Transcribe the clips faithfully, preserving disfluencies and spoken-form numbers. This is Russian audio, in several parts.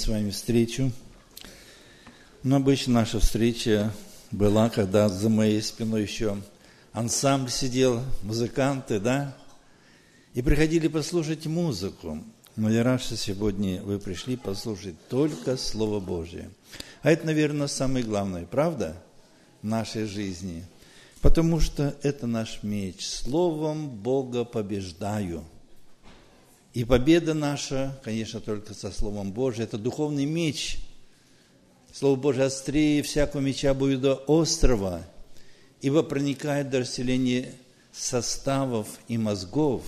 вами встречу. Но обычно наша встреча была, когда за моей спиной еще ансамбль сидел, музыканты, да? И приходили послушать музыку. Но я рад, что сегодня вы пришли послушать только Слово Божие. А это, наверное, самое главное, правда, в нашей жизни. Потому что это наш меч. Словом Бога побеждаю. И победа наша, конечно, только со Словом Божиим. Это духовный меч. Слово Божие острее всякого меча будет острого, ибо проникает до расселения составов и мозгов,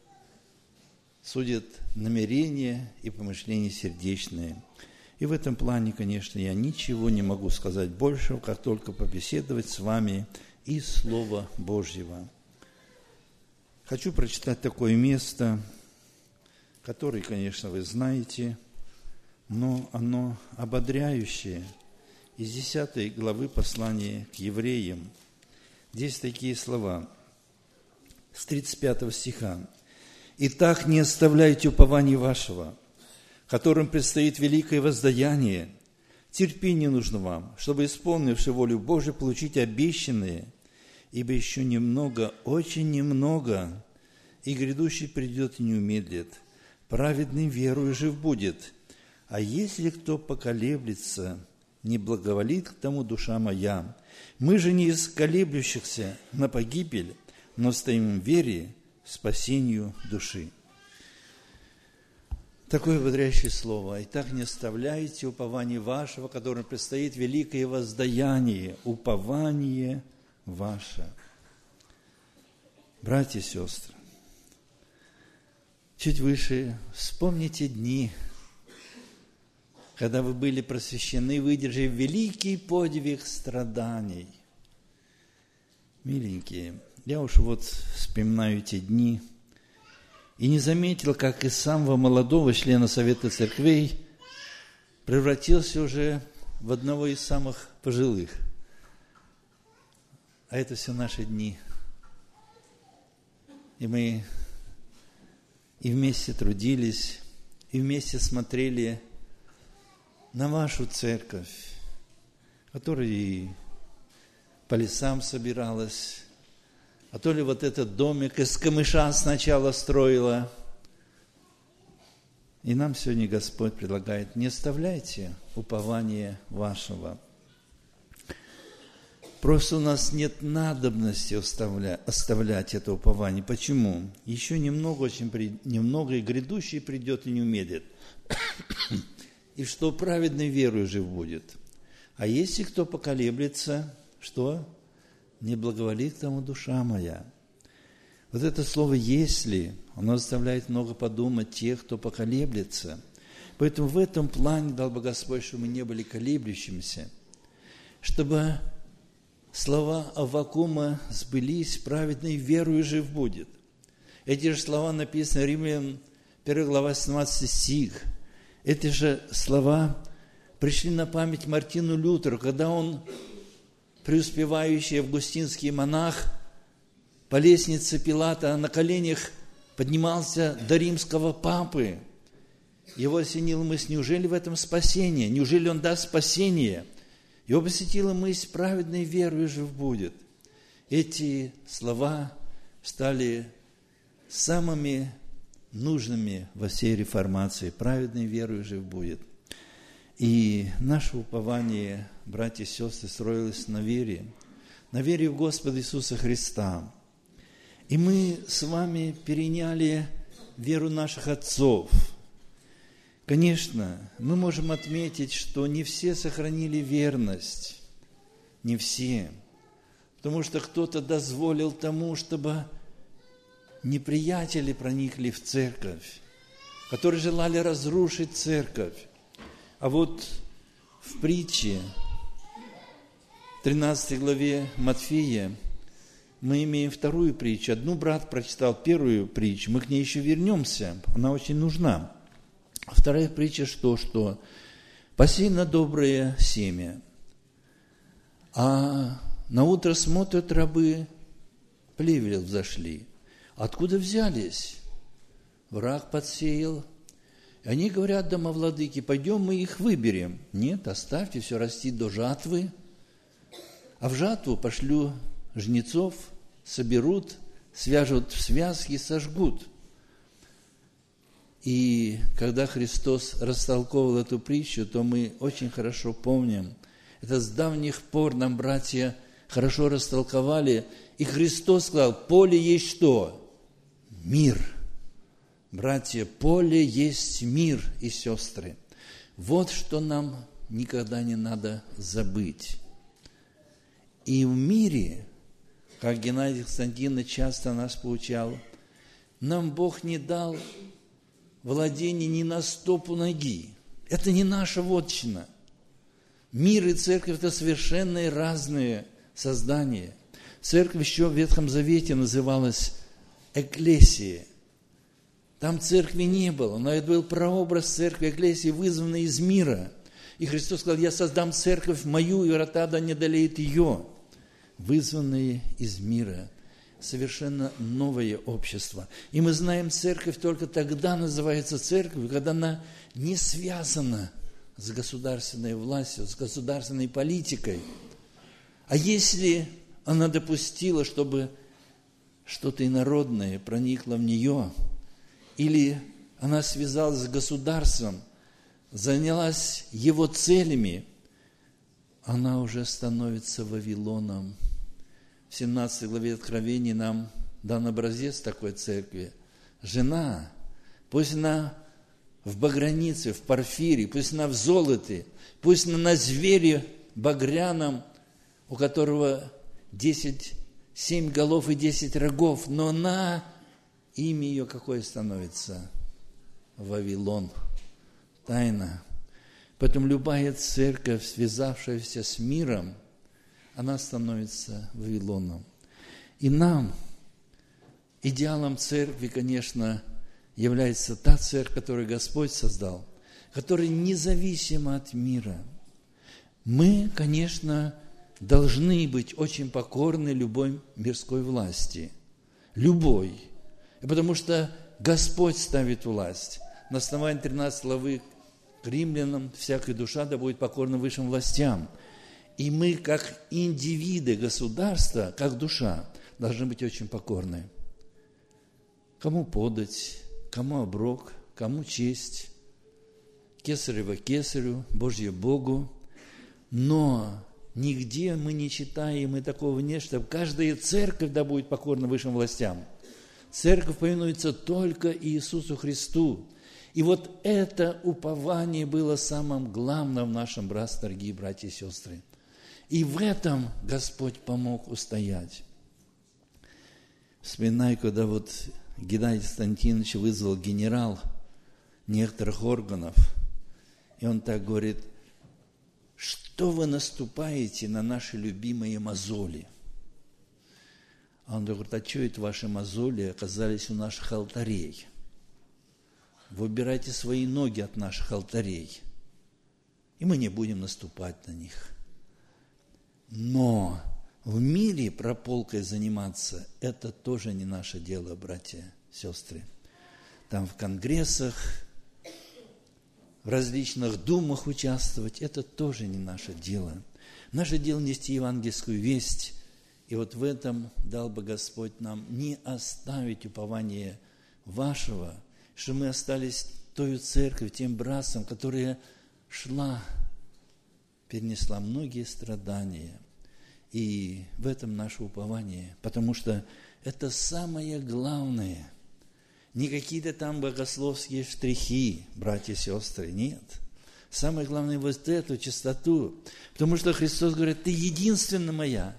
судит намерения и помышления сердечные. И в этом плане, конечно, я ничего не могу сказать большего, как только побеседовать с вами из Слова Божьего. Хочу прочитать такое место, которое, конечно, вы знаете, но оно ободряющее. Из десятой главы послания к евреям. Здесь такие слова, с тридцать пятого стиха. «Итак, не оставляйте упования вашего, которым предстоит великое воздаяние. Терпение нужно вам, чтобы, исполнивши волю Божию, получить обещанное, ибо еще немного, очень немного, и грядущий придет и не умедлит. Праведный верою жив будет. А если кто поколеблется, не благоволит к тому душа моя. Мы же не из колеблющихся на погибель, но стоим в вере спасению души». Такое ободряющее слово. «Итак, не оставляйте упования вашего, которым предстоит великое воздаяние». Упование ваше. Братья и сестры, чуть выше вспомните дни, когда вы были просвещены, выдержав великий подвиг страданий. Миленькие, я уж вот вспоминаю эти дни и не заметил, как из самого молодого члена Совета Церквей превратился уже в одного из самых пожилых. А это все наши дни. И мы и вместе трудились, и вместе смотрели на вашу церковь, которая и по лесам собиралась, а то ли вот этот домик из камыша сначала строила. И нам сегодня Господь предлагает: не оставляйте упования вашего. Просто у нас нет надобности оставлять, оставлять это упование. Почему? Еще немного, очень при, немного, и грядущий придет и не умедлит. И что праведный верою жив будет. А если кто поколеблется, что? Не благоволит к тому душа моя. Вот это слово «если», оно заставляет много подумать тех, кто поколеблется. Поэтому в этом плане дал бы Господь, чтобы мы не были колеблющимися, чтобы слова Аввакума сбылись: праведный верою жив будет. Эти же слова написаны в Римлянам первая глава семнадцатый стих. Эти же слова пришли на память Мартину Лютеру, когда он, преуспевающий августинский монах, по лестнице Пилата на коленях поднимался до римского папы. Его осенила мысль: неужели в этом спасение? Неужели он даст спасение? Его посетила мысль: праведной верою жив будет. Эти слова стали самыми нужными во всей реформации. Праведной верою жив будет. И наше упование, братья и сестры, строилось на вере, на вере в Господа Иисуса Христа. И мы с вами переняли веру наших отцов. Конечно, мы можем отметить, что не все сохранили верность, не все, потому что кто-то дозволил тому, чтобы неприятели проникли в церковь, которые желали разрушить церковь. А вот в притче, тринадцатой главе Матфея, мы имеем вторую притчу. Одну брат прочитал первую притчу, мы к ней еще вернемся, она очень нужна. Вторая притча что? Что посеяно доброе семя, а на утро смотрят рабы, плевел взошли. Откуда взялись? Враг подсеял. И Они говорят домовладыке: пойдем мы их выберем. Нет, оставьте, все растит до жатвы. А в жатву пошлю жнецов, соберут, свяжут в связки, сожгут. И когда Христос растолковывал эту притчу, то мы очень хорошо помним. Это с давних пор нам братья хорошо растолковали. И Христос сказал: поле есть что? Мир. Братья, поле есть мир и сестры. Вот что нам никогда не надо забыть. И в мире, как Геннадий Константинович часто нас поучал, нам Бог не дал владение ни на стопу ноги. Это не наша вотчина. Мир и церковь – это совершенно разные создания. Церковь еще в Ветхом Завете называлась экклесией. Там церкви не было, но это был прообраз церкви, экклесии, вызванной из мира. И Христос сказал: я создам церковь мою, и врата да не одолеют ее. Вызванные из мира. Совершенно новое общество. И мы знаем, церковь только тогда называется церковью, когда она не связана с государственной властью, с государственной политикой. А если она допустила, чтобы что-то инородное проникло в нее, или она связалась с государством, занялась его целями, она уже становится Вавилоном. В семнадцатой главе Откровения нам дан образец такой церкви. Жена, пусть она в багранице, в порфире, пусть она в золоте, пусть она на звере багряном, у которого десять, семь голов и десять рогов, но она, имя ее какое становится? Вавилон. Тайна. Поэтому любая церковь, связавшаяся с миром, она становится Вавилоном. И нам, идеалом церкви, конечно, является та церковь, которую Господь создал, которая независима от мира. Мы, конечно, должны быть очень покорны любой мирской власти. Любой. Потому что Господь ставит власть. На основании тринадцатой главы к римлянам: всякая душа да будет покорна высшим властям. И мы, как индивиды государства, как душа, должны быть очень покорны. Кому подать, кому оброк, кому честь, кесарево кесарю, Божье Богу. Но нигде мы не читаем и такого нет, что каждая церковь да будет покорна высшим властям. Церковь повинуется только Иисусу Христу. И вот это упование было самым главным в нашем братстве, дорогие братья и сестры. И в этом Господь помог устоять. Вспоминаю, когда вот Геннадий Константинович вызвал генерал некоторых органов, и он так говорит: что вы наступаете на наши любимые мозоли? А он говорит: а что это ваши мозоли оказались у наших алтарей? Вы убирайте свои ноги от наших алтарей, и мы не будем наступать на них. Но в мире прополкой заниматься – это тоже не наше дело, братья, сестры. Там в конгрессах, в различных думах участвовать – это тоже не наше дело. Наше дело нести евангельскую весть. И вот в этом дал бы Господь нам не оставить упование вашего, что мы остались той церковью, тем братством, которая шла, перенесла многие страдания. И в этом наше упование, потому что это самое главное. Не какие-то там богословские штрихи, братья и сестры, нет. Самое главное вот эту чистоту. Потому что Христос говорит: ты единственная моя,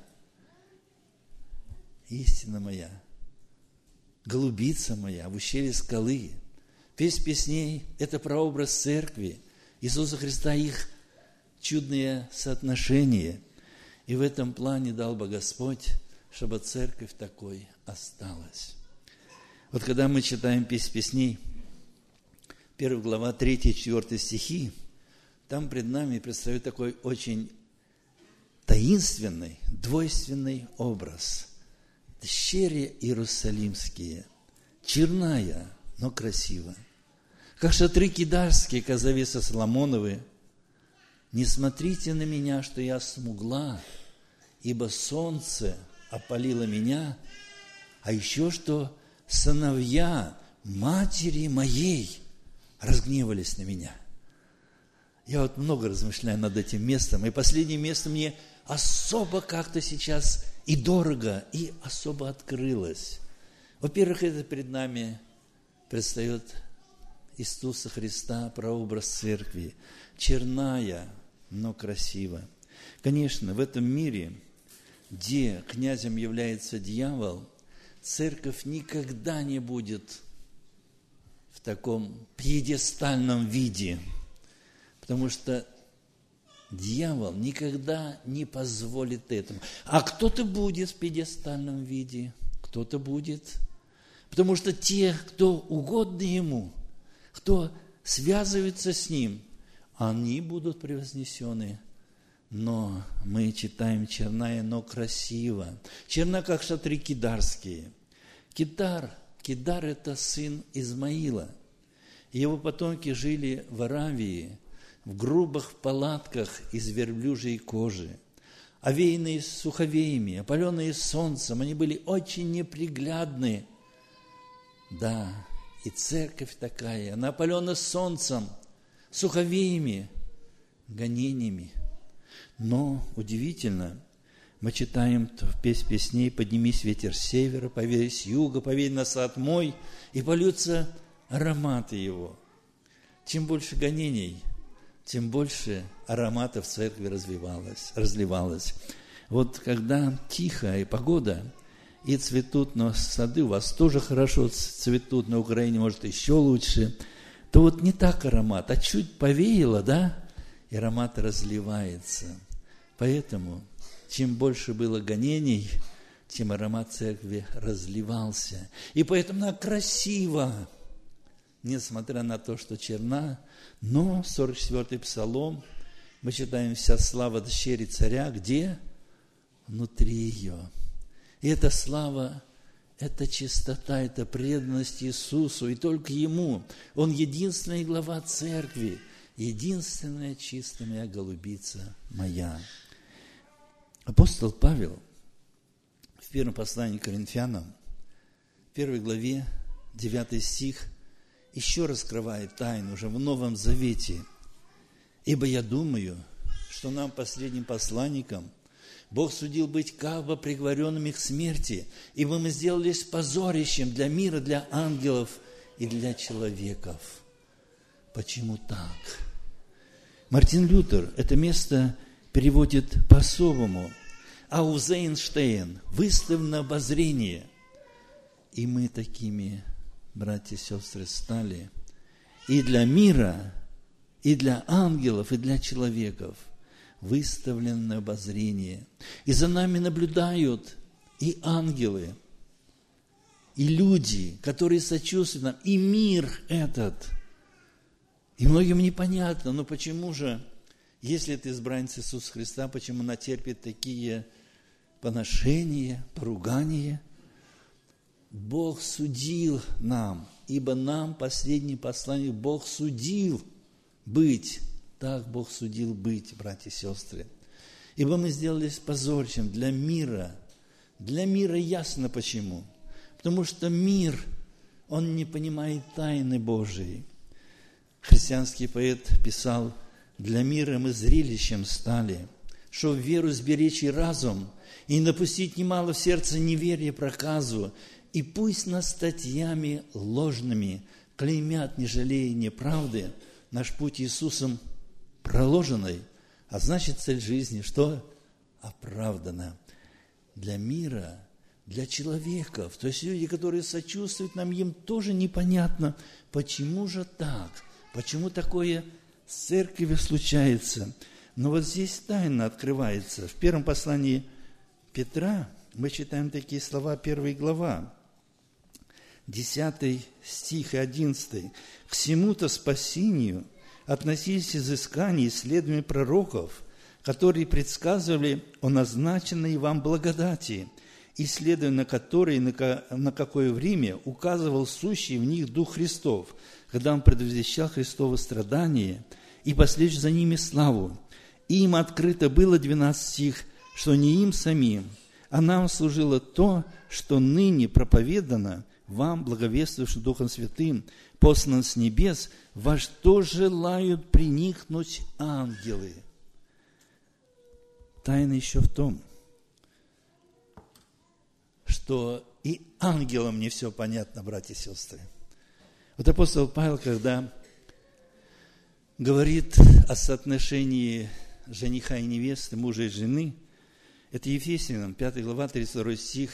истина моя, голубица моя в ущелье скалы. Песнь песней – это прообраз церкви Иисуса Христа, их чудное соотношение. И в этом плане дал бы Господь, чтобы церковь такой осталась. Вот когда мы читаем Песнь песней, первая глава, третий, четвёртый стихи, там пред нами предстает такой очень таинственный, двойственный образ. Дщери иерусалимские, черная, но красиво. как шатры кидарские, как завеса Соломоновы. Не смотрите на меня, что я смугла, ибо солнце опалило меня, а еще что сыновья матери моей разгневались на меня. Я вот много размышляю над этим местом, и последнее место мне особо как-то сейчас и дорого, и особо открылось. Во-первых, это перед нами предстает Иисуса Христа, прообраз церкви, черная, но красиво. Конечно, в этом мире, где князем является дьявол, церковь никогда не будет в таком пьедестальном виде, потому что дьявол никогда не позволит этому. А кто-то будет в пьедестальном виде, кто-то будет. Потому что те, кто угодно ему, кто связывается с ним, они будут превознесены. Но мы читаем черная, но красиво. Черна, как шатры кидарские. Кидар, Кидар – это сын Измаила. Его потомки жили в Аравии, в грубых палатках из верблюжьей кожи, овеянные суховеями, опаленные солнцем. Они были очень неприглядны. Да, и церковь такая, она опалена солнцем, суховеями, гонениями. Но удивительно, мы читаем в песнь песней: «Поднимись, ветер с севера, повей с юга, повей на сад мой, и польются ароматы его». Чем больше гонений, тем больше ароматов в церкви развивалось, разливалось. Вот когда тихая погода, и цветут, но сады у вас тоже хорошо цветут, на Украине, может, еще лучше, то вот не так аромат, а чуть повеяло, да, и аромат разливается. Поэтому, чем больше было гонений, тем аромат церкви разливался. И поэтому она красива, несмотря на то, что черна. Но сорок четвёртый псалом, мы читаем: «Вся слава дщери царя», где? Внутри ее. И эта слава, это чистота, это преданность Иисусу, и только Ему. Он единственный глава церкви, единственная чистая моя голубица моя. Апостол Павел в первом послании к Коринфянам, в первой главе, девятый стих, еще раскрывает тайну уже в Новом Завете. «Ибо я думаю, что нам, последним посланникам, Бог судил быть как бы приговоренными к смерти, ибо мы сделались позорищем для мира, для ангелов и для человеков». Почему так? Мартин Лютер это место переводит по-особому. Аузейнштейн, выставь на обозрение. И мы такими, братья и сестры, стали и для мира, и для ангелов, и для человеков выставлен на обозрение. И за нами наблюдают и ангелы, и люди, которые сочувствуют нам, и мир этот. И многим непонятно, но почему же, если это избранец Иисуса Христа, почему она терпит такие поношения, поругания? Бог судил нам, ибо нам, последний посланник, Бог судил быть. Так Бог судил быть, братья и сестры. Ибо мы сделались позорищем для мира. Для мира ясно почему. Потому что мир, он не понимает тайны Божией. Христианский поэт писал: «Для мира мы зрелищем стали, чтоб веру сберечь и разум, и не допустить немало в сердце неверия проказу, и пусть нас статьями ложными клеймят, не жалея неправды, наш путь Иисусом проложенный, а значит, цель жизни, что? Оправдана». Для мира, для человеков, то есть люди, которые сочувствуют нам, им тоже непонятно, почему же так, почему такое с церковью случается. Но вот здесь тайна открывается. В первом послании Петра мы читаем такие слова, первая глава, десятый стих и одиннадцатый. «К всему-то спасению относились изыскания и исследования пророков, которые предсказывали о назначенной вам благодати, исследуя на которые на какое время указывал сущий в них Дух Христов, когда Он предвещал Христово страдание и последующую за ними славу. Им открыто было, двенадцатый стих, что не им самим, а нам служило то, что ныне проповедано вам, благовествующим Духом Святым, послан с небес, во что желают приникнуть ангелы. Тайна еще в том, что и ангелам не все понятно, братья и сестры. Вот апостол Павел, когда говорит о соотношении жениха и невесты, мужа и жены, это Ефесянам, пятая глава, тридцать второй стих.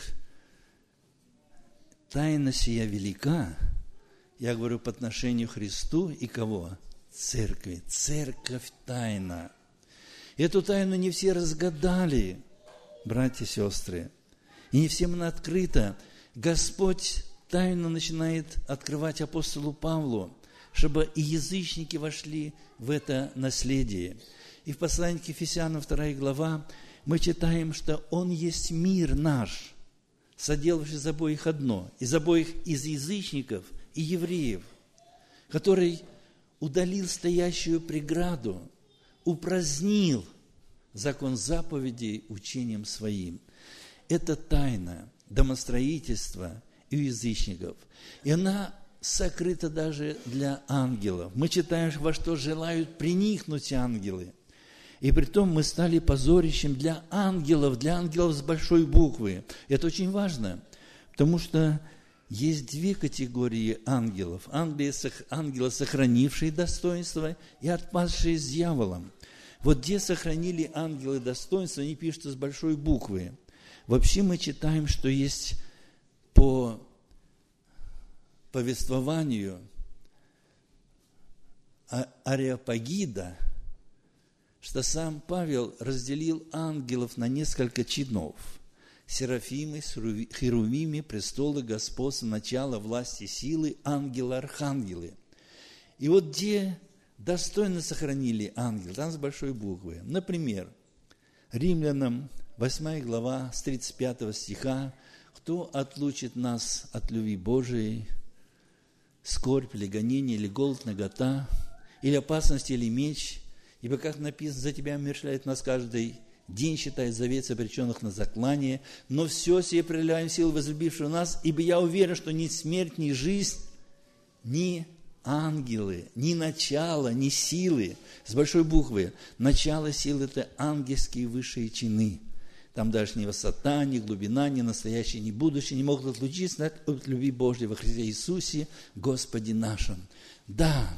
Тайна сия велика, я говорю по отношению к Христу и кого? Церкви. Церковь тайна. Эту тайну не все разгадали, братья и сестры. И не всем она открыта. Господь тайну начинает открывать апостолу Павлу, чтобы и язычники вошли в это наследие. И в послании к Ефесянам, вторая глава, мы читаем, что Он есть мир наш, соделавший из обоих одно, из обоих из язычников и евреев, который удалил стоящую преграду, упразднил закон заповедей учением своим. Это тайна домостроительства и у язычников. И она сокрыта даже для ангелов. Мы читаем, во что желают приникнуть ангелы. И притом мы стали позорищем для ангелов, для ангелов с большой буквы. Это очень важно, потому что есть две категории ангелов. Ангелы, сохранившие достоинство, и отпадшие с дьяволом. Вот где сохранили ангелы достоинство, они пишут с большой буквы. Вообще мы читаем, что есть по повествованию Ареопагида, что сам Павел разделил ангелов на несколько чинов. Серафимы, херувимы, престолы, господства, начало, власти, силы, ангелы, архангелы. И вот где достойно сохранили ангел, там с большой буквы. Например, Римлянам, восьмая глава, с тридцать пятого стиха, кто отлучит нас от любви Божией, скорбь или гонение, или голод, нагота, или опасность, или меч, ибо, как написано, за тебя умерщвляет нас каждый день, считает завет обреченных на заклание, но все сие проявляем силу возлюбившего нас, ибо я уверен, что ни смерть, ни жизнь, ни ангелы, ни начало, ни силы, с большой буквы, начало сил – это ангельские высшие чины. Там даже ни высота, ни глубина, ни настоящее, ни будущее не могут отлучиться от любви Божьей во Христе Иисусе, Господе нашим. Да,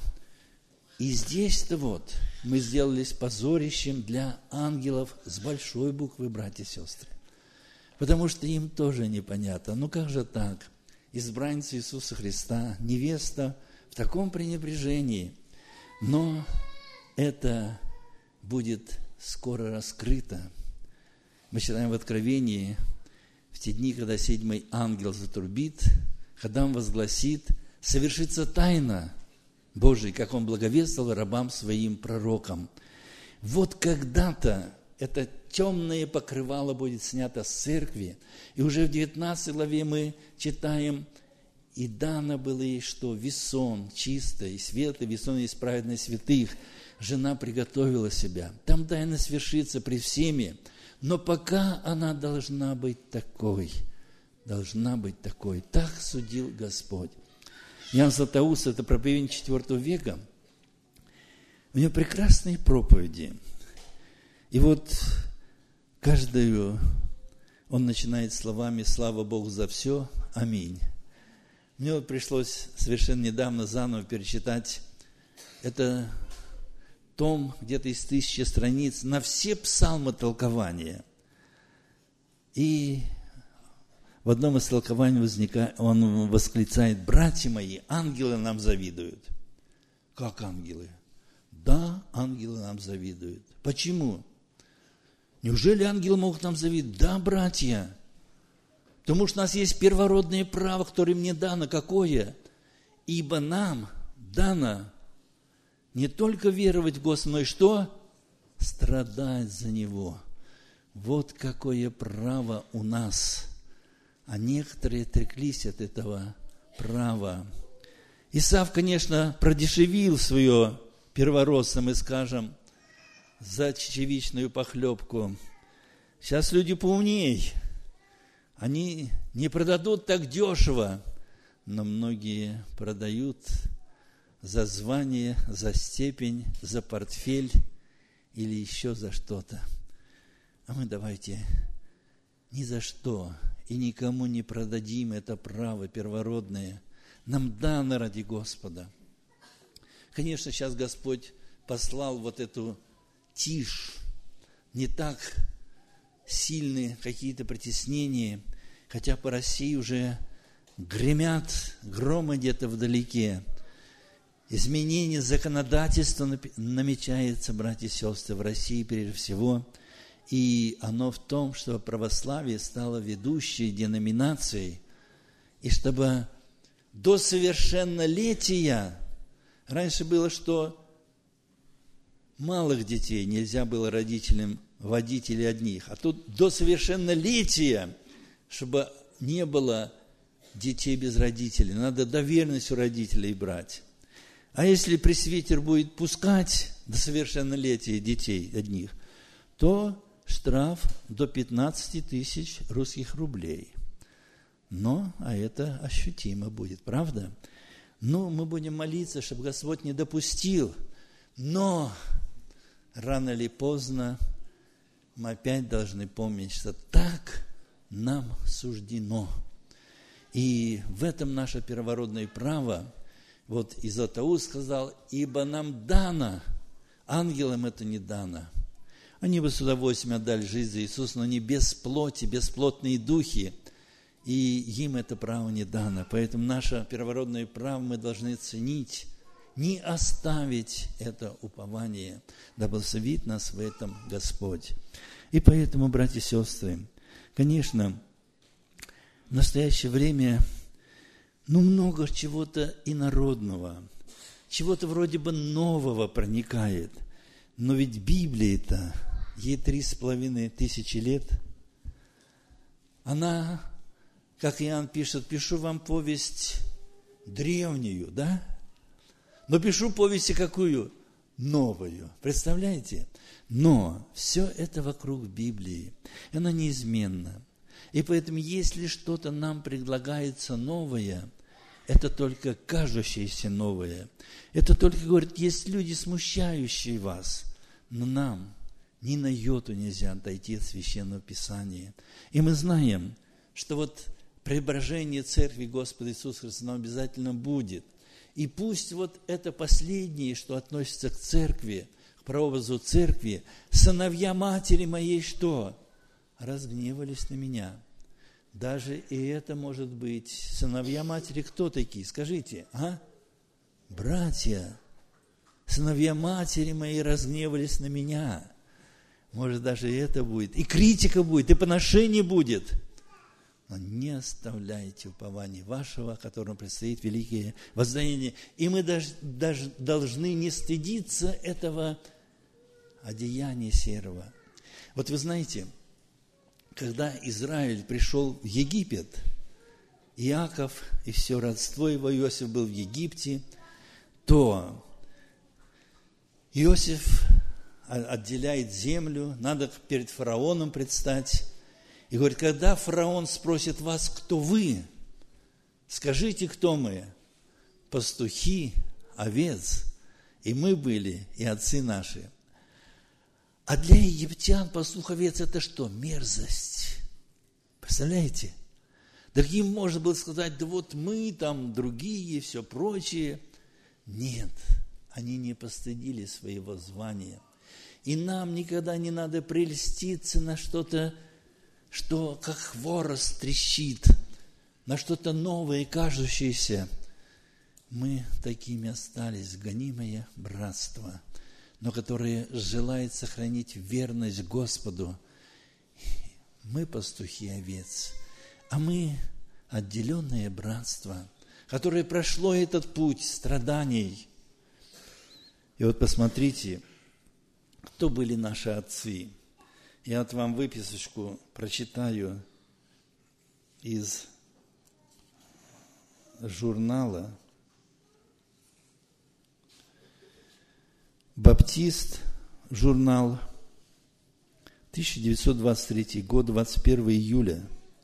и здесь-то вот мы сделались позорищем для ангелов с большой буквы, братья и сестры. Потому что им тоже непонятно. Ну как же так? Избранница Иисуса Христа, невеста в таком пренебрежении. Но это будет скоро раскрыто. Мы читаем в Откровении, в те дни, когда седьмой ангел затрубит, когда он возгласит, совершится тайна Божия, как он благовествовал рабам своим пророкам. Вот когда-то это темное покрывало будет снято с церкви, и уже в девятнадцатой главе мы читаем, и дано было ей что? Весон чистый и светлый, весон из праведных святых. Жена приготовила себя. Там тайна свершится пред всеми. Но пока она должна быть такой, должна быть такой. Так судил Господь. Иоанн Златоуст, это проповедник четвёртого века, у него прекрасные проповеди. И вот каждую он начинает словами «Слава Богу за все, аминь». Мне вот пришлось совершенно недавно заново перечитать это том где-то из тысячи страниц на все псалмы толкования. И в одном из толкований возникает, он восклицает: «Братья мои, ангелы нам завидуют». Как ангелы? Да, ангелы нам завидуют. Почему? Неужели ангелы могут нам завидовать? Да, братья. Потому что у нас есть первородное право, которое мне дано. Какое? Ибо нам дано не только веровать в Господа, но и что? Страдать за Него. Вот какое право у нас. А некоторые отреклись от этого права. Исав, конечно, продешевил свое первородство, мы скажем, за чечевичную похлебку. Сейчас люди поумней. Они не продадут так дешево, но многие продают за звание, за степень, за портфель или еще за что-то. А мы давайте ни за что и никому не продадим это право первородное. Нам дано ради Господа. Конечно, сейчас Господь послал вот эту тишь, не так сильные какие-то притеснения, хотя по России уже гремят громы где-то вдалеке. Изменение законодательства намечается, братья и сестры, в России прежде всего. И оно в том, что православие стало ведущей деноминацией. И чтобы до совершеннолетия, раньше было, что малых детей нельзя было родителям водить или одних. А тут до совершеннолетия, чтобы не было детей без родителей. Надо доверенность у родителей брать. А если пресвитер будет пускать до совершеннолетия детей одних, то штраф до пятнадцати тысяч русских рублей. Но, а это ощутимо будет, правда? Ну, мы будем молиться, чтобы Господь не допустил. Но рано или поздно мы опять должны помнить, что так нам суждено. И в этом наше первородное право. Вот и Златоуст сказал, ибо нам дано, ангелам это не дано. Они бы с удовольствием отдали жизнь за Иисуса, но не без плоти, бесплотные духи, и им это право не дано. Поэтому наше первородное право мы должны ценить, не оставить это упование, да благословит нас в этом Господь. И поэтому, братья и сестры, конечно, в настоящее время ну, много чего-то инородного, чего-то вроде бы нового проникает. Но ведь Библия-то, ей три с половиной тысячи лет, она, как Иоанн пишет, пишу вам повесть древнюю, да? Но пишу повесть какую? Новую. Представляете? Но все это вокруг Библии, оно неизменно. И поэтому, если что-то нам предлагается новое, это только кажущееся новое. Это только, говорит, есть люди, смущающие вас. Но нам ни на йоту нельзя отойти от Священного Писания. И мы знаем, что вот преображение Церкви Господа Иисуса Христа обязательно будет. И пусть вот это последнее, что относится к Церкви, к прообразу Церкви, сыновья матери моей что? Разгневались на меня. Даже и это может быть. Сыновья матери кто такие? Скажите, а? Братья. Сыновья матери мои разгневались на меня. Может, даже и это будет. И критика будет, и поношение будет. Но не оставляйте упования вашего, которому предстоит великое воздаяние. И мы даже, даже должны не стыдиться этого одеяния серого. Вот вы знаете, когда Израиль пришел в Египет, Иаков и все родство его, Иосиф был в Египте, то Иосиф отделяет землю, надо перед фараоном предстать. И говорит, когда фараон спросит вас, кто вы, скажите, кто мы? Пастухи, овец, и мы были, и отцы наши. А для египтян пастух овец это что? Мерзость. Представляете? Так им можно было сказать, да вот мы там другие, все прочее. Нет, они не постыдили своего звания. И нам никогда не надо прельститься на что-то, что как хворост трещит, на что-то новое, кажущееся. Мы такими остались, гонимое братство, но которое желает сохранить верность Господу. Мы пастухи овец, а мы отделенное братство, которое прошло этот путь страданий. И вот посмотрите, кто были наши отцы. Я вот вам выписочку прочитаю из журнала Баптист, журнал, тысяча девятьсот двадцать третий год, двадцать первого июля.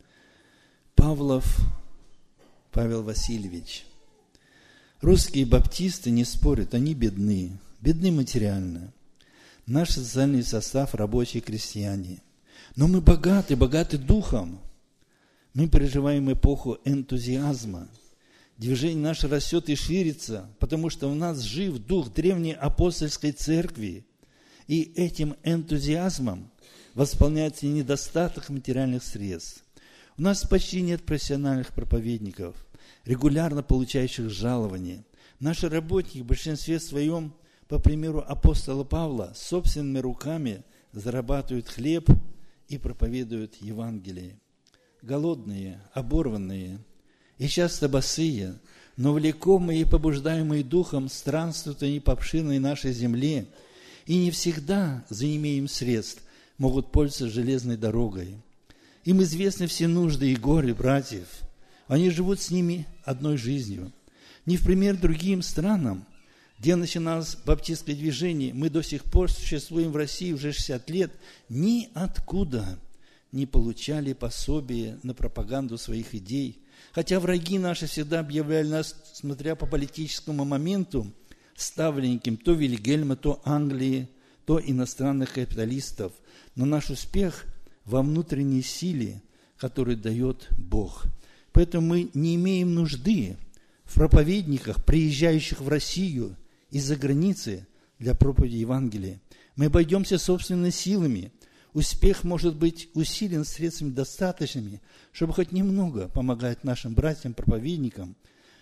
Павлов Павел Васильевич. Русские баптисты не спорят, они бедны, бедны материально. Наш социальный состав – рабочие крестьяне. Но мы богаты, богаты духом. Мы переживаем эпоху энтузиазма. Движение наше растет и ширится, потому что в нас жив дух древней апостольской церкви. И этим энтузиазмом восполняется недостаток материальных средств. У нас почти нет профессиональных проповедников, регулярно получающих жалования. Наши работники в большинстве своем, по примеру апостола Павла, собственными руками зарабатывают хлеб и проповедуют Евангелие. Голодные, оборванные и часто босые, но влекомые и побуждаемые духом странствуют они по обширной нашей земле, и не всегда, за неимением средств, могут пользоваться железной дорогой. Им известны все нужды и горе братьев. Они живут с ними одной жизнью. Не в пример другим странам, где начиналось баптистское движение, мы до сих пор существуем в России уже шестьдесят лет, ниоткуда не получали пособия на пропаганду своих идей. Хотя враги наши всегда объявляли нас, смотря по политическому моменту, ставленником то Вильгельма, то Англии, то иностранных капиталистов. Но наш успех во внутренней силе, которую дает Бог. Поэтому мы не имеем нужды в проповедниках, приезжающих в Россию из-за границы для проповеди Евангелия. Мы обойдемся собственными силами. Успех может быть усилен средствами достаточными, чтобы хоть немного помогать нашим братьям-проповедникам,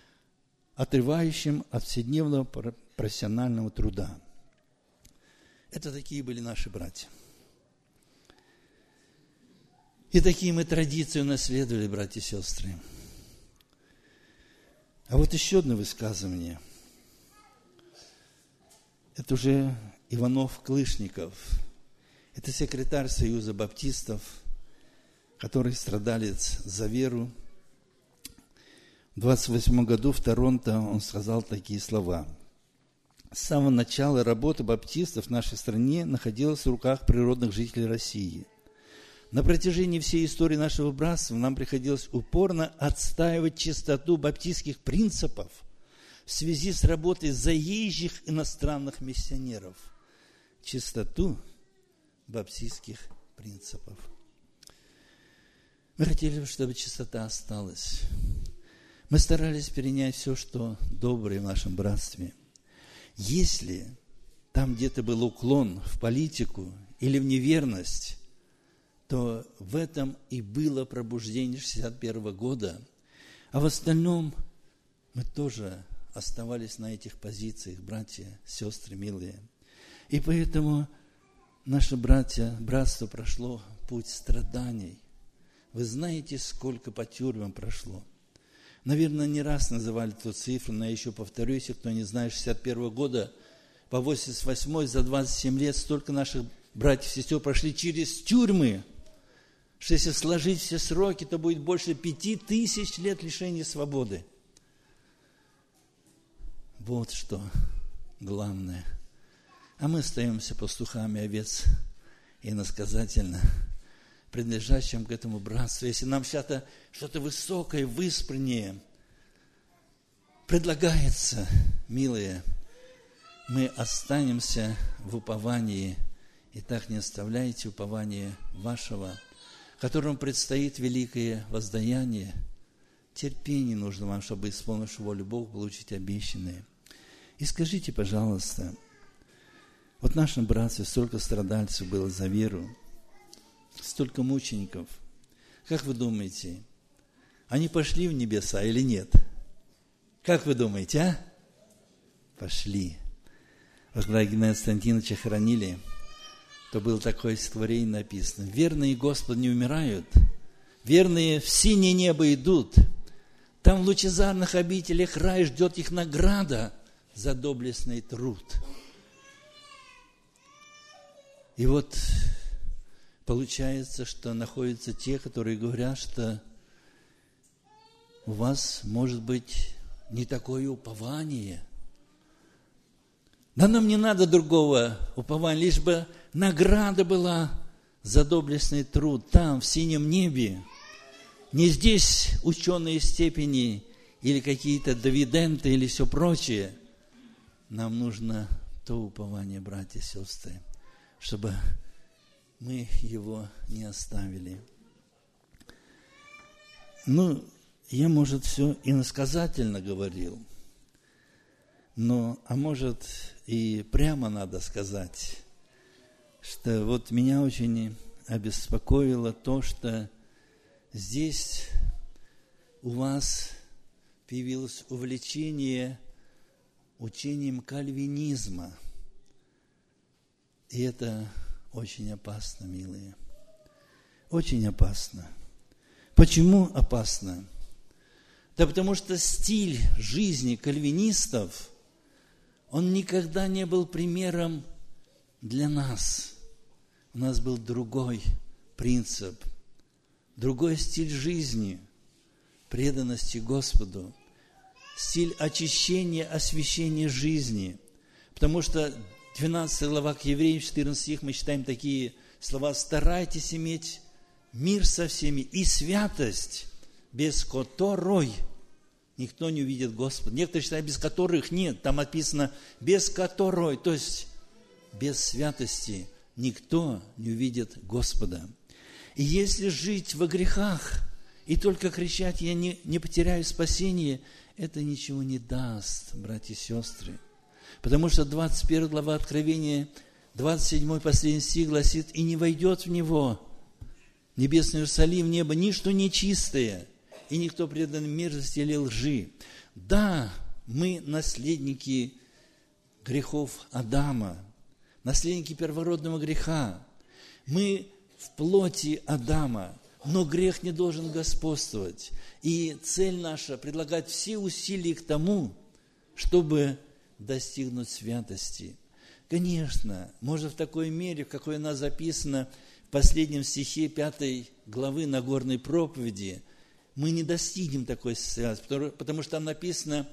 отрывающим от вседневного профессионального труда. Это такие были наши братья. И такие мы традиции унаследовали, братья и сестры. А вот еще одно высказывание. Это уже Иванов-Клышников. Это секретарь Союза баптистов, который страдалец за веру. В двадцать восьмом году в Торонто он сказал такие слова. С самого начала работы баптистов в нашей стране находилась в руках природных жителей России. На протяжении всей истории нашего братства нам приходилось упорно отстаивать чистоту баптистских принципов в связи с работой заезжих иностранных миссионеров. Чистоту баптистских принципов. Мы хотели, чтобы чистота осталась. Мы старались перенять все, что доброе в нашем братстве. Если там где-то был уклон в политику или в неверность, то в этом и было пробуждение шестьдесят первого года. А в остальном мы тоже оставались на этих позициях, братья, сестры милые. И поэтому наше братья, братство прошло путь страданий. Вы знаете, сколько по тюрьмам прошло. Наверное, не раз называли эту цифру, но я еще повторю, если кто не знает, шестьдесят первого года по восемьдесят восьмой за двадцать семь лет столько наших братьев и сестер прошли через тюрьмы, что если сложить все сроки, то будет больше пяти тысяч лет лишения свободы. Вот что главное. А мы остаемся пастухами овец, иносказательно, принадлежащим к этому братству. Если нам сейчас что-то высокое, выспреннее предлагается, милые, мы останемся в уповании. Итак, не оставляйте упование вашего, которому предстоит великое воздаяние. Терпение нужно вам, чтобы, исполнив волю Бога, получить обещанное. И скажите, пожалуйста, вот в нашем братстве столько страдальцев было за веру, столько мучеников. Как вы думаете, они пошли в небеса или нет? Как вы думаете, а? Пошли. Вот когда Геннадия Константиновича хоронили, то было такое стихотворение написано. Верные Господу не умирают, верные в синее небо идут. Там в лучезарных обителях рай ждет их награда за доблестный труд. И вот получается, что находятся те, которые говорят, что у вас может быть не такое упование. Да нам не надо другого упования, лишь бы награда была за доблестный труд там, в синем небе. Не здесь ученые степени или какие-то дивиденды или все прочее. Нам нужно то упование, братья и сестры, чтобы мы его не оставили. Ну, я, может, все иносказательно говорил, но, а может, и прямо надо сказать, что вот меня очень обеспокоило то, что здесь у вас появилось увлечение учением кальвинизма. И это очень опасно, милые. Очень опасно. Почему опасно? Да потому что стиль жизни кальвинистов, он никогда не был примером для нас. У нас был другой принцип, другой стиль жизни, преданности Господу, стиль очищения, освящения жизни. Потому что двенадцатая глава к Евреям, четырнадцатый стих, мы читаем такие слова: «Старайтесь иметь мир со всеми и святость, без которой никто не увидит Господа». Некоторые считают, без которых нет. Там написано без которой, то есть без святости никто не увидит Господа. И если жить во грехах и только кричать: «Я не, не потеряю спасение», это ничего не даст, братья и сестры. Потому что двадцать первая глава Откровения, двадцать седьмой последний стих гласит: «И не войдет в него небесный Иерусалим, небо, ничто нечистое, и никто предан мерзости или лжи». Да, мы наследники грехов Адама, наследники первородного греха. Мы в плоти Адама, но грех не должен господствовать. И цель наша – предлагать все усилия к тому, чтобы достигнуть святости. Конечно, может в такой мере, в какой она записана в последнем стихе пятой главы Нагорной проповеди, мы не достигнем такой святости, потому что там написано: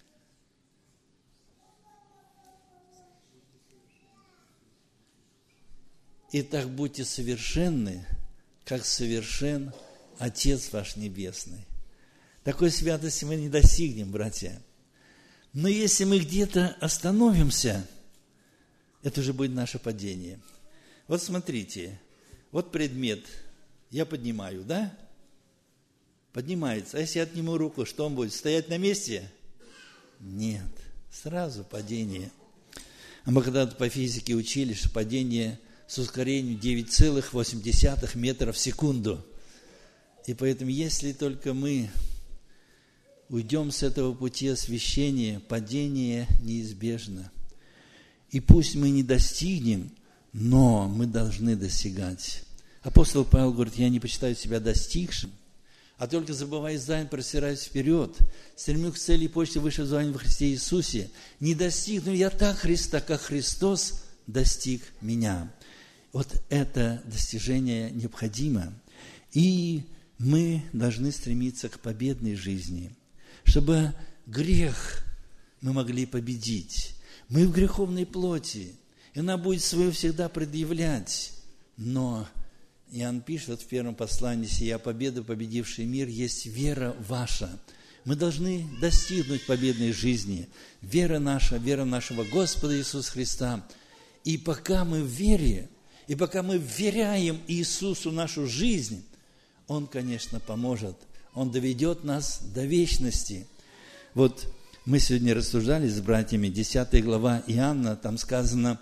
«Итак, будьте совершенны, как совершен Отец ваш Небесный». Такой святости мы не достигнем, братья. Но если мы где-то остановимся, это уже будет наше падение. Вот смотрите, вот предмет я поднимаю, да? Поднимается. А если я отниму руку, что он будет? Стоять на месте? Нет, сразу падение. А мы когда-то по физике учили, что падение с ускорением девять целых восемь десятых метра в секунду. И поэтому, если только мы уйдем с этого пути освящения, падение неизбежно. И пусть мы не достигнем, но мы должны достигать. Апостол Павел говорит: «Я не почитаю себя достигшим, а только забывая займ, простираюсь вперед, стремлюсь к цели и почте высшего звания во Христе Иисусе. Не достигну я так Христа, как Христос достиг меня». Вот это достижение необходимо. И мы должны стремиться к победной жизни, чтобы грех мы могли победить. Мы в греховной плоти, и она будет свое всегда предъявлять. Но Иоанн пишет в первом послании: «Сия победа, победивший мир, есть вера ваша». Мы должны достигнуть победной жизни. Вера наша, вера нашего Господа Иисуса Христа. И пока мы в вере, и пока мы вверяем Иисусу нашу жизнь, Он, конечно, поможет. Он доведет нас до вечности. Вот мы сегодня рассуждали с братьями, десятая глава Иоанна, там сказано,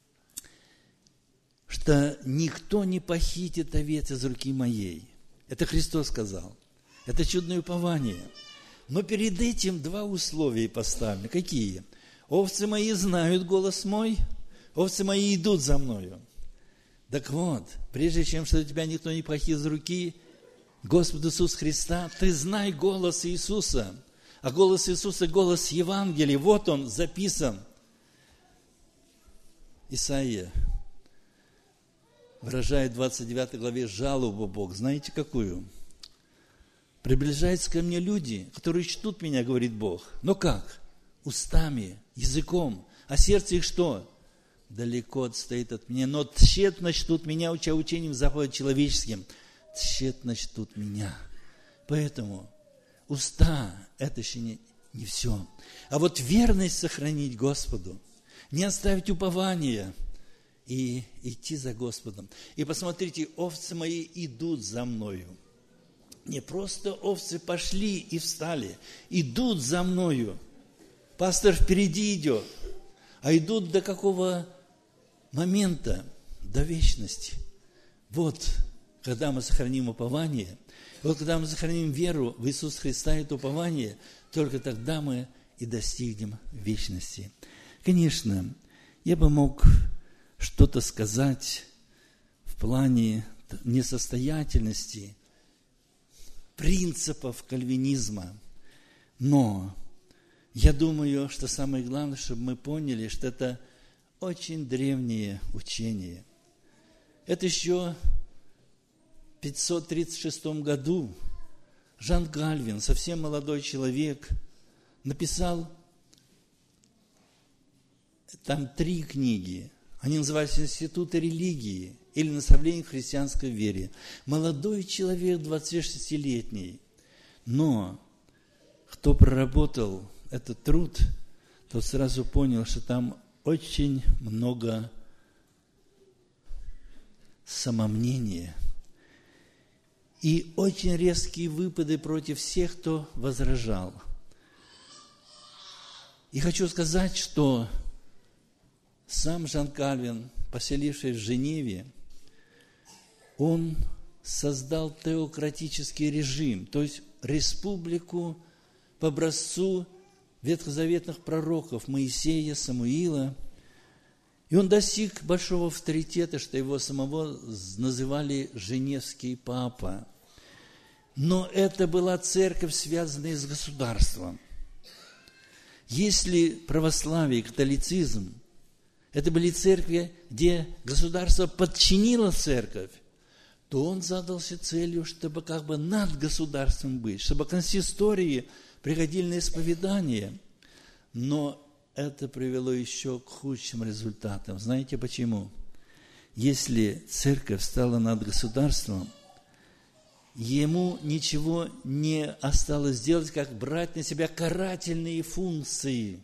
что никто не похитит овец из руки моей. Это Христос сказал. Это чудное упование. Но перед этим два условия поставлены. Какие? «Овцы мои знают голос мой, овцы мои идут за мною». Так вот, прежде чем что тебя никто не похитит из руки Господа Иисуса Христа, ты знай голос Иисуса. А голос Иисуса – голос Евангелия. Вот он записан. Исаия выражает в двадцать девятой главе жалобу Богу. Знаете, какую? «Приближаются ко мне люди, которые чтут меня, говорит Бог. Но как? Устами, языком, а сердце их что? Далеко отстоит от меня, но тщетно чтут меня, уча учением заповедь человеческим, тщетно чтут меня. Поэтому уста – это еще не, не все. А вот верность сохранить Господу, не оставить упования и идти за Господом. И посмотрите, овцы мои идут за мною. Не просто овцы пошли и встали, идут за мною. Пастор впереди идет, а идут до какого момента? До вечности. Вот, когда мы сохраним упование, вот когда мы сохраним веру в Иисуса Христа и это упование, только тогда мы и достигнем вечности. Конечно, я бы мог что-то сказать в плане несостоятельности принципов кальвинизма, но я думаю, что самое главное, чтобы мы поняли, что это очень древнее учение. Это еще в пятьсот тридцать шестом году Жан Кальвин, совсем молодой человек, написал там три книги. Они называются «Институты религии» или «Наставление в христианской вере». Молодой человек, двадцатишестилетний. Но кто проработал этот труд, тот сразу понял, что там очень много самомнения и очень резкие выпады против всех, кто возражал. И хочу сказать, что сам Жан Кальвин, поселившись в Женеве, он создал теократический режим, то есть республику по образцу ветхозаветных пророков Моисея, Самуила. И он достиг большого авторитета, что его самого называли Женевский папа. Но это была церковь, связанная с государством. Если православие, католицизм, это были церкви, где государство подчинило церковь, то он задался целью, чтобы как бы над государством быть, чтобы консистории приходили на исповедание. Но это привело еще к худшим результатам. Знаете почему? Если церковь стала над государством, ему ничего не осталось делать, как брать на себя карательные функции.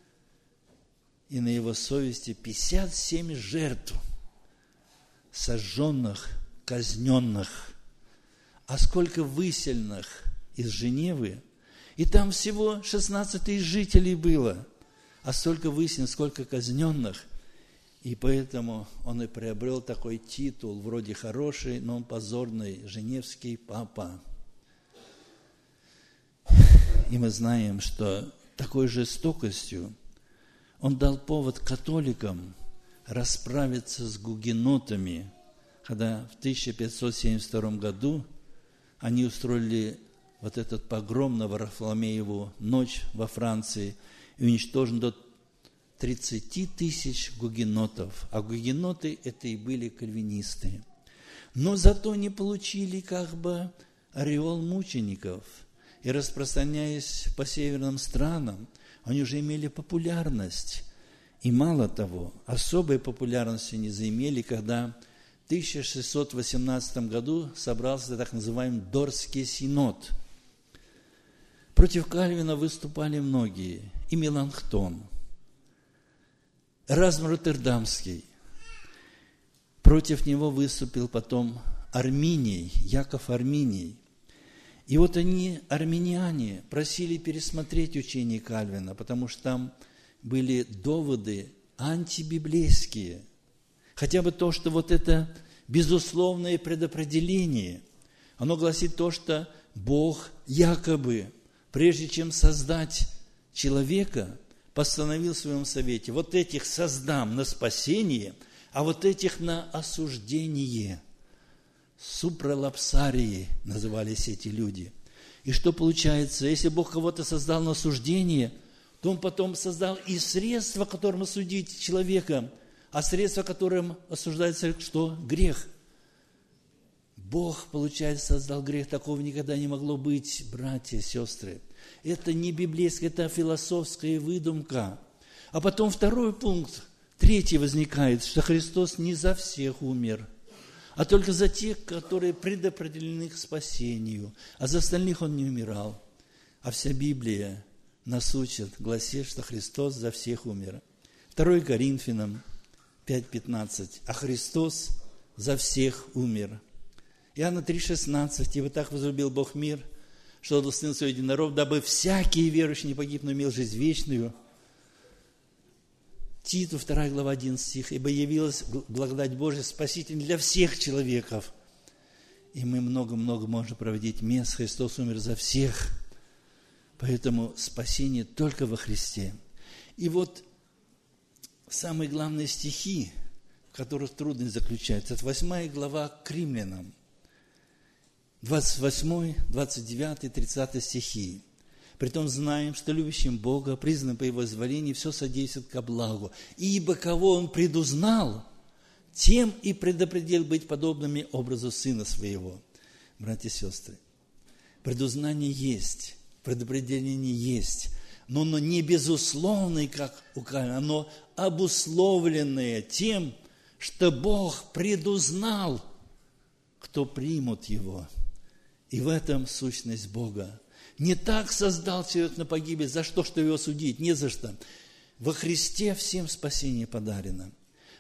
И на его совести пятьдесят семь жертв, сожженных, казненных. А сколько высельных из Женевы, и там всего шестнадцать тысяч жителей было, а столько высельных, сколько казненных. И поэтому он и приобрел такой титул, вроде хороший, но он позорный, Женевский папа. И мы знаем, что такой жестокостью он дал повод католикам расправиться с гугенотами, когда в тысяча пятьсот семьдесят втором году они устроили вот этот погром на Варфоломееву ночь во Франции, и уничтожен до тридцати тысяч гугенотов. А гугеноты это и были кальвинисты. Но зато не получили как бы ореол мучеников. И распространяясь по северным странам, они уже имели популярность. И мало того, особой популярности не заимели, когда в тысяча шестьсот восемнадцатом году собрался так называемый Дорский синод. Против Кальвина выступали многие. И Меланхтон, Эразм Роттердамский. Против него выступил потом Арминий, Яков Арминий. И вот они, армяне, просили пересмотреть учение Кальвина, потому что там были доводы антибиблейские. Хотя бы то, что вот это безусловное предопределение, оно гласит то, что Бог якобы, прежде чем создать человека, постановил в своем совете: вот этих создам на спасение, а вот этих на осуждение. Супралапсарии назывались эти люди. И что получается? Если Бог кого-то создал на осуждение, то Он потом создал и средства, которым осудить человека, а средства, которым осуждается что? Грех. Бог, получается, создал грех. Такого никогда не могло быть, братья и сестры. Это не библейская, это философская выдумка. А потом второй пункт, третий возникает, что Христос не за всех умер, а только за тех, которые предопределены к спасению, а за остальных Он не умирал. А вся Библия нас учит, гласит, что Христос за всех умер. второе Коринфянам пять пятнадцать. А Христос за всех умер. Иоанна три шестнадцать. Ибо так возлюбил Бог мир, что отдал Сына Своего Единородного, дабы всякий верующий не погиб, но имел жизнь вечную. Титу вторая глава одиннадцатый стих. Ибо явилась благодать Божия спасительная для всех человеков. И мы много-много можем проводить мест. Христос умер за всех. Поэтому спасение только во Христе. И вот самые главные стихи, в которых трудность заключается, это восьмая глава к Римлянам, двадцать восьмой, двадцать девятый, тридцатый стихи. Притом знаем, что любящим Бога, признанным по Его изволению, все содействует ко благу. Ибо кого Он предузнал, тем и предопределил быть подобными образу Сына Своего. Братья и сестры, предузнание есть, предопределение есть, но оно не безусловное, как указано, оно обусловленное тем, что Бог предузнал, кто примут Его. И в этом сущность Бога. Не так создал человек на погибель, за что, что его судить, не за что. Во Христе всем спасение подарено.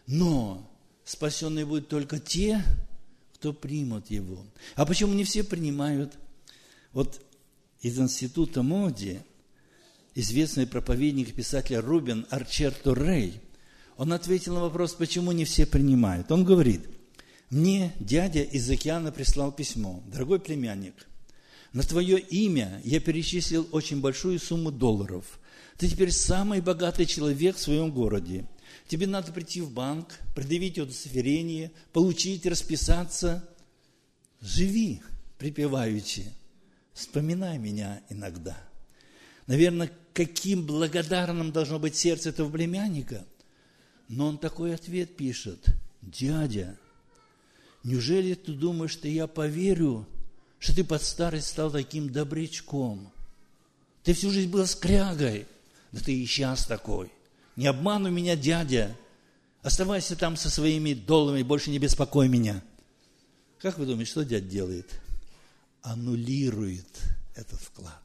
Но спасенные будут только те, кто примут Его. А почему не все принимают? Вот из института Моди известный проповедник и писатель Рубен Арчерто Рей, он ответил на вопрос, почему не все принимают. Он говорит: мне дядя из океана прислал письмо. Дорогой племянник, на твое имя я перечислил очень большую сумму долларов. Ты теперь самый богатый человек в своем городе. Тебе надо прийти в банк, предъявить удостоверение, получить, расписаться. Живи припеваючи. Вспоминай меня иногда. Наверное, каким благодарным должно быть сердце этого племянника. Но он такой ответ пишет: дядя, неужели ты думаешь, что я поверю, что ты под старость стал таким добрячком? Ты всю жизнь был скрягой. Да ты и сейчас такой. Не обманывай меня, дядя. Оставайся там со своими долларами, больше не беспокой меня. Как вы думаете, что дядя делает? Аннулирует этот вклад.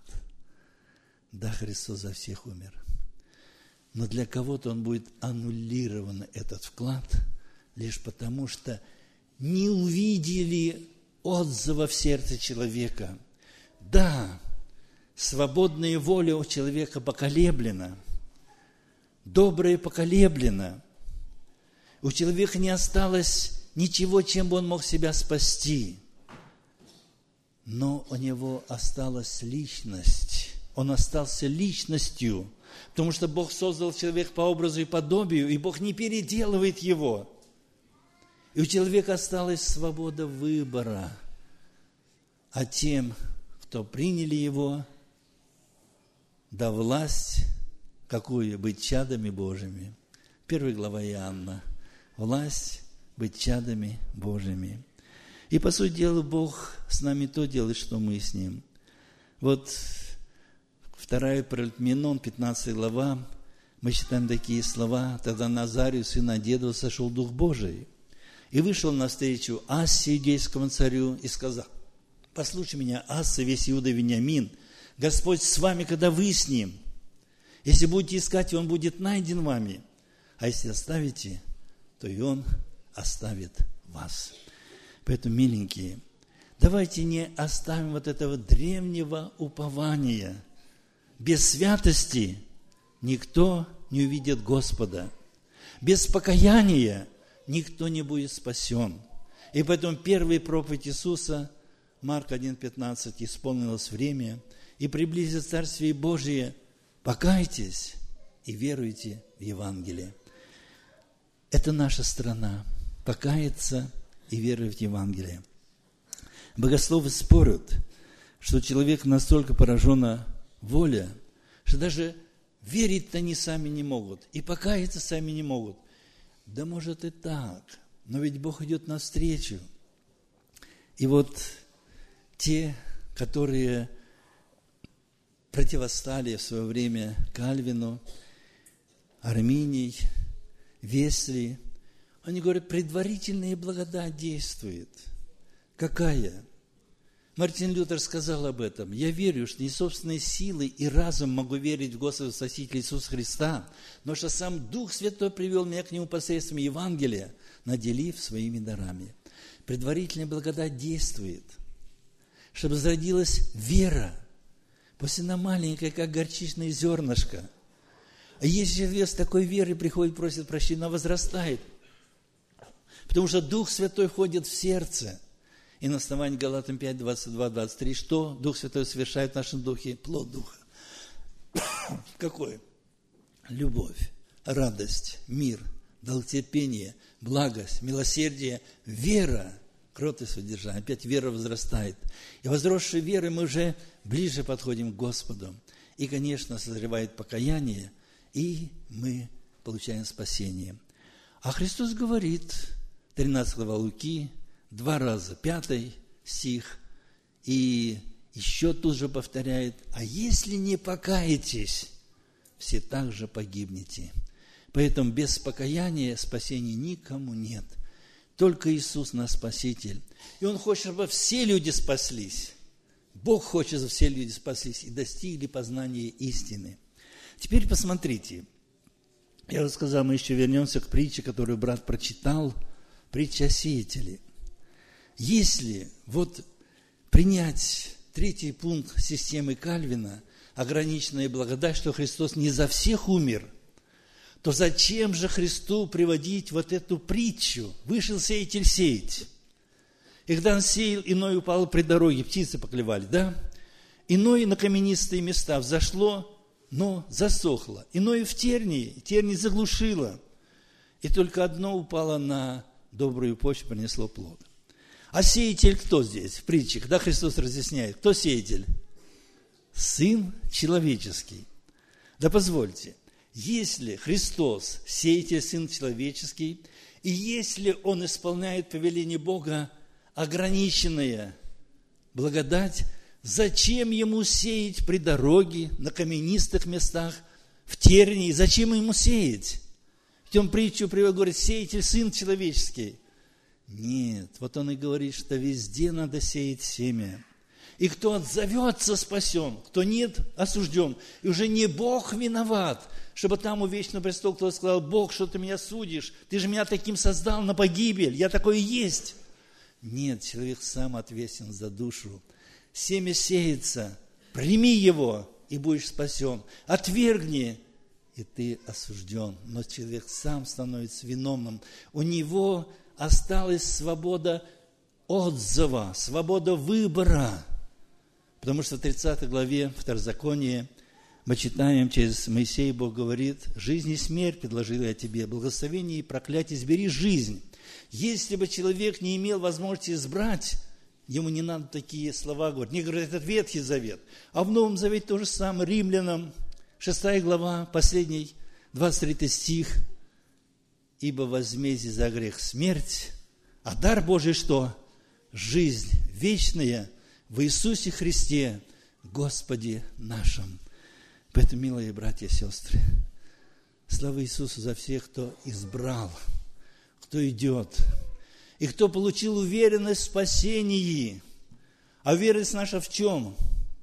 Да, Христос за всех умер. Но для кого-то он будет аннулирован, этот вклад, лишь потому, что не увидели отзыва в сердце человека. Да, свободная воля у человека поколеблена, доброе поколеблено. У человека не осталось ничего, чем бы он мог себя спасти. Но у него осталась личность. Он остался личностью, потому что Бог создал человека по образу и подобию, и Бог не переделывает его. И у человека осталась свобода выбора. А тем, кто приняли его, да власть, какую? Быть чадами Божьими. Первая глава Иоанна. Власть быть чадами Божьими. И, по сути дела, Бог с нами то делает, что мы с Ним. Вот вторая Паралипоменон, пятнадцатая глава, мы читаем такие слова: «Тогда Назарию, сына Дедова, сошел Дух Божий, и вышел навстречу Ассе, иудейскому царю, и сказал: послушай меня, Асса, весь Иуда и Вениамин, Господь с вами, когда вы с Ним. Если будете искать, Он будет найден вами, а если оставите, то и Он оставит вас». Поэтому, миленькие, давайте не оставим вот этого древнего упования. Без святости никто не увидит Господа. Без покаяния никто не будет спасен. И поэтому первая проповедь Иисуса, Марк один пятнадцать, исполнилось время, и приблизится Царствие Божие, покайтесь и веруйте в Евангелие. Это наша страна, покаяться и веровать в Евангелие. Богословы спорят, что человек настолько поражена воля, что даже верить-то они сами не могут, и покаяться сами не могут. Да может и так, но ведь Бог идет навстречу. И вот те, которые противостали в свое время Кальвину, Арминий, Весли, они говорят, предварительная благодать действует. Какая? Мартин Лютер сказал об этом. Я верю, что не собственной силой и разум могу верить в Господа Спасителя Иисуса Христа, но что сам Дух Святой привел меня к Нему посредством Евангелия, наделив своими дарами. Предварительная благодать действует, чтобы зародилась вера, пусть она маленькая, как горчичное зернышко. А если человек с такой верой приходит, просит прощения, она возрастает, потому что Дух Святой входит в сердце. И на основании Галатам пять, двадцать два, двадцать три, что Дух Святой совершает в нашем духе? Плод Духа. Какой? Любовь, радость, мир, долготерпение, благость, милосердие, вера, кротость, воздержание. Опять вера возрастает. И возросшей верой мы уже ближе подходим к Господу. И, конечно, созревает покаяние, и мы получаем спасение. А Христос говорит, тринадцатая глава Луки, два раза, пятый стих, и еще тут же повторяет, а если не покаетесь, все также погибнете. Поэтому без покаяния спасения никому нет. Только Иисус наш Спаситель. И Он хочет, чтобы все люди спаслись. Бог хочет, чтобы все люди спаслись и достигли познания истины. Теперь посмотрите. Я уже сказал, мы еще вернемся к притче, которую брат прочитал, притча о сеятеле. Если вот принять третий пункт системы Кальвина, ограниченная благодать, что Христос не за всех умер, то зачем же Христу приводить вот эту притчу? Вышел сеятель сеять. И когда он сеял, иной упал при дороге, птицы поклевали, да? Иной на каменистые места взошло, но засохло. Иное в тернии, тернии заглушило. И только одно упало на добрую почву, принесло плод. А сеятель кто здесь в притче? Когда Христос разъясняет, кто сеятель? Сын человеческий. Да позвольте, если Христос сеятель, Сын человеческий, и если Он исполняет повеление Бога, ограниченная благодать, зачем Ему сеять при дороге, на каменистых местах, в тернии? Зачем Ему сеять? В тем притчу приводит, говорит, сеятель, Сын человеческий. Нет, вот он и говорит, что везде надо сеять семя. И кто отзовется, спасен, кто нет, осужден. И уже не Бог виноват, чтобы там у вечного престола кто-то сказал, Бог, что ты меня судишь, ты же меня таким создал на погибель, я такой и есть. Нет, человек сам ответственен за душу. Семя сеется, прими его, и будешь спасен. Отвергни, и ты осужден. Но человек сам становится виновным. У него осталась свобода отзыва, свобода выбора. Потому что в тридцатой главе Второзакония мы читаем, через Моисея Бог говорит, «Жизнь и смерть предложил я тебе, благословение и проклятие, избери жизнь». Если бы человек не имел возможности избрать, ему не надо такие слова говорить. Не говорят, это Ветхий Завет. А в Новом Завете то же самое. Римлянам, шестая глава, последний, двадцать третий стих. «Ибо возмездие за грех смерть, а дар Божий что? Жизнь вечная в Иисусе Христе, Господе нашим». Поэтому, милые братья и сестры, слава Иисусу за всех, кто избрал, кто идет, и кто получил уверенность в спасении. А уверенность наша в чем?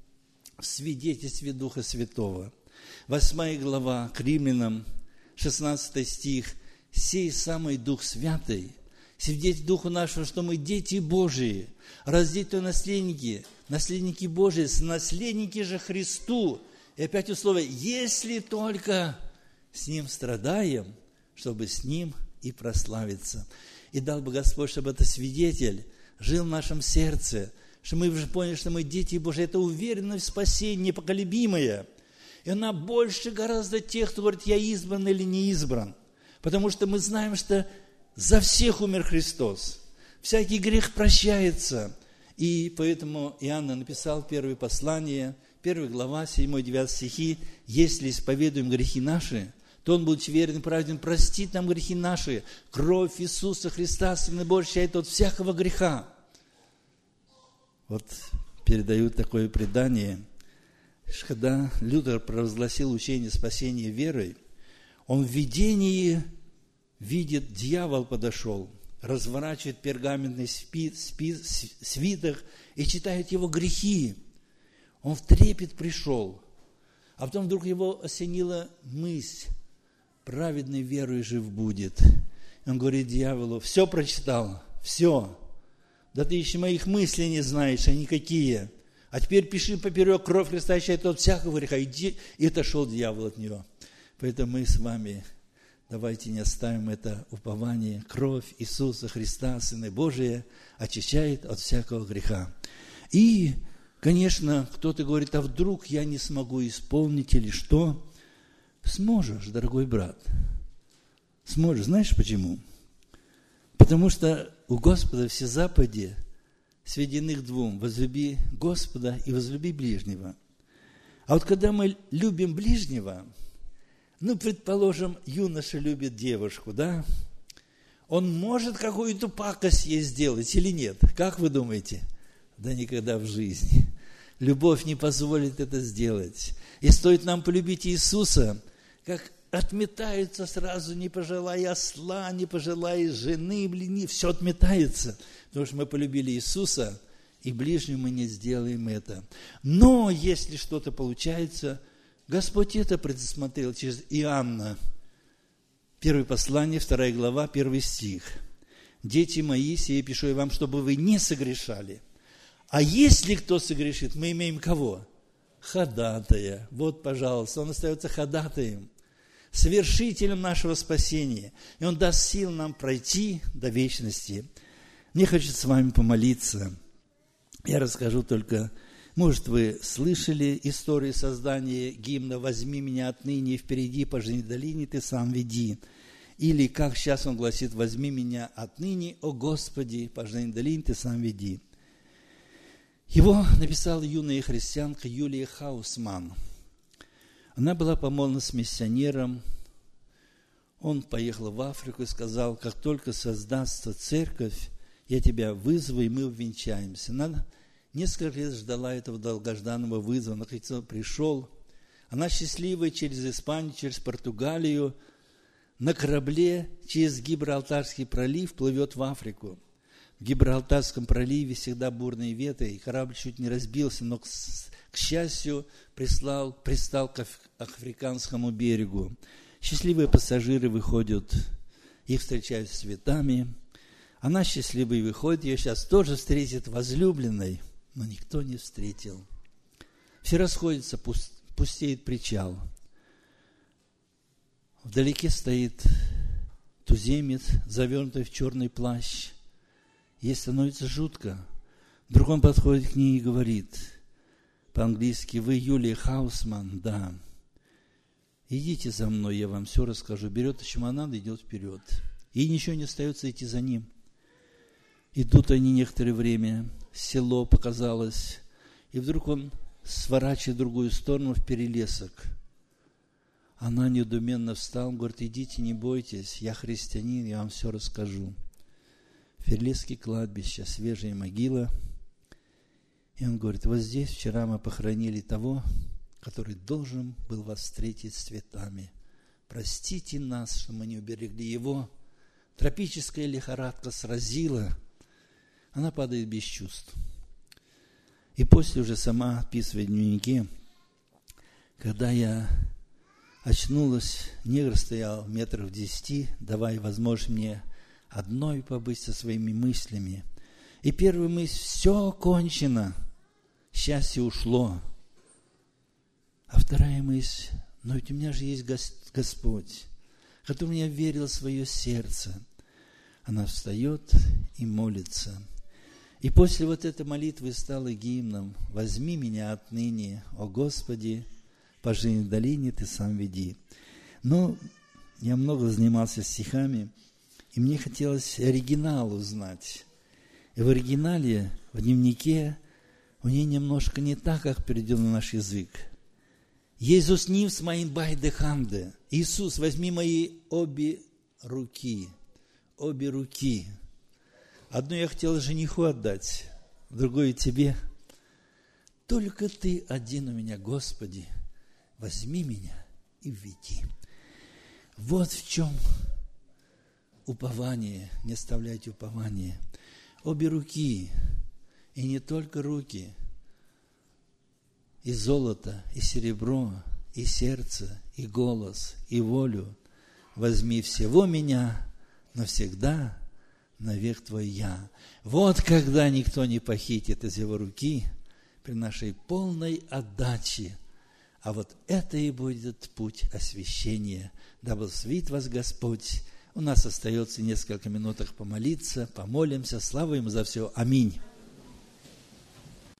В свидетельстве Духа Святого. Восьмая глава к Римлянам, шестнадцатый стих. «Сей самый Дух Святый, свидетель Духу нашему, что мы дети Божии, раз дети, то наследники, наследники Божии, наследники же Христу». И опять условие, если только с Ним страдаем, чтобы с Ним и прославиться. И дал бы Господь, чтобы этот свидетель жил в нашем сердце, что мы уже поняли, что мы дети Божьи. Это уверенность в спасении непоколебимая. И она больше гораздо тех, кто говорит, я избран или не избран. Потому что мы знаем, что за всех умер Христос. Всякий грех прощается. И поэтому Иоанн написал первое послание, первая глава, седьмой-девятый стихи. Если исповедуем грехи наши, то Он, будучи верен и праведен, простит нам грехи наши. Кровь Иисуса Христа, Сына Божий, очищает от всякого греха. Вот передают такое предание, что когда Лютер провозгласил учение спасения верой, Он в видении видит, дьявол подошел, разворачивает пергаментный спи, спи, свиток и читает его грехи. Он в трепет пришел, а потом вдруг его осенила мысль: праведный верой жив будет. Он говорит дьяволу: все прочитал, все. Да ты еще моих мыслей не знаешь, они какие. А теперь пиши поперек: кровь Христа очищает от всякого греха. Иди. И отошел дьявол от него. Поэтому мы с вами давайте не оставим это упование. Кровь Иисуса Христа, Сына Божия, очищает от всякого греха. И, конечно, кто-то говорит: а вдруг я не смогу исполнить или что? Сможешь, дорогой брат. Сможешь. Знаешь почему? Потому что у Господа все заповеди сведены к двум: возлюби Господа и возлюби ближнего. А вот когда мы любим ближнего, ну, предположим, юноша любит девушку, да? Он может какую-то пакость ей сделать или нет? Как вы думаете? Да никогда в жизни. Любовь не позволит это сделать. И стоит нам полюбить Иисуса, как отметаются сразу, не пожелая осла, не пожелая жены, блин, все отметается. Потому что мы полюбили Иисуса, и ближнему мы не сделаем это. Но если что-то получается, Господь это предусмотрел через Иоанна. Первое послание, вторая глава, первый стих. «Дети мои, сие пишу я вам, чтобы вы не согрешали. А если кто согрешит, мы имеем кого? Ходатая». Вот, пожалуйста, он остается ходатаем, совершителем нашего спасения. И он даст сил нам пройти до вечности. Мне хочется с вами помолиться. Я расскажу только, может, вы слышали историю создания гимна «Возьми меня отныне впереди по жизни долине, ты сам веди». Или, как сейчас он гласит: «Возьми меня отныне, о Господи, по жизни долине, ты сам веди». Его написала юная христианка Юлия Хаусман. Она была помолвлена с миссионером. Он поехал в Африку и сказал: как только создастся церковь, я тебя вызову, и мы увенчаемся. Она несколько лет ждала этого долгожданного вызова. Наконец пришел. Она счастливая через Испанию, через Португалию, на корабле через Гибралтарский пролив плывет в Африку. В Гибралтарском проливе всегда бурные ветры, и корабль чуть не разбился, но, к, к счастью, прислал, пристал к африканскому берегу. Счастливые пассажиры выходят, их встречают с цветами. Она счастливая выходит, ее сейчас тоже встретит возлюбленной, но никто не встретил. Все расходятся, пуст, пустеет причал. Вдалеке стоит туземец, завернутый в черный плащ. Ей становится жутко. Вдруг он подходит к ней и говорит по-английски: вы Юлия Хаусман? Да. Идите за мной, я вам все расскажу. Берет чемодан и идет вперед. И ничего не остается идти за ним. Идут они некоторое время, село показалось, и вдруг он сворачивает в другую сторону, в перелесок. Она недоуменно встала, говорит: идите, не бойтесь, я христианин, я вам все расскажу. Перелесское кладбище, свежая могила. И он говорит: вот здесь вчера мы похоронили того, который должен был вас встретить с цветами. Простите нас, что мы не уберегли его. Тропическая лихорадка сразила. Она падает без чувств. И после уже сама описывает в дневнике: когда я очнулась, негр стоял метров в десяти, давая возможность мне одной побыть со своими мыслями. И первая мысль: все кончено, счастье ушло. А вторая мысль: но ведь у меня же есть Господь, который меня верил в свое сердце. Она встает и молится. И после вот этой молитвы стала гимном: «Возьми меня отныне, о Господи, по жизни долине ты сам веди». Но я много занимался стихами, и мне хотелось оригинал узнать. И в оригинале, в дневнике, у нее немножко не так, как переведен на наш язык. «Иисус нимс моин байде хамде». Иисус, возьми мои обе руки. Обе руки. Одну я хотел жениху отдать, другую тебе. Только ты один у меня, Господи, возьми меня и введи. Вот в чем упование, не оставляйте упование. Обе руки, и не только руки, и золото, и серебро, и сердце, и голос, и волю. Возьми всего меня навсегда, навек твой я. Вот когда никто не похитит из его руки при нашей полной отдаче. А вот это и будет путь освящения. Да благословит вас Господь. У нас остается несколько минуток помолиться, помолимся. Слава Ему за все. Аминь.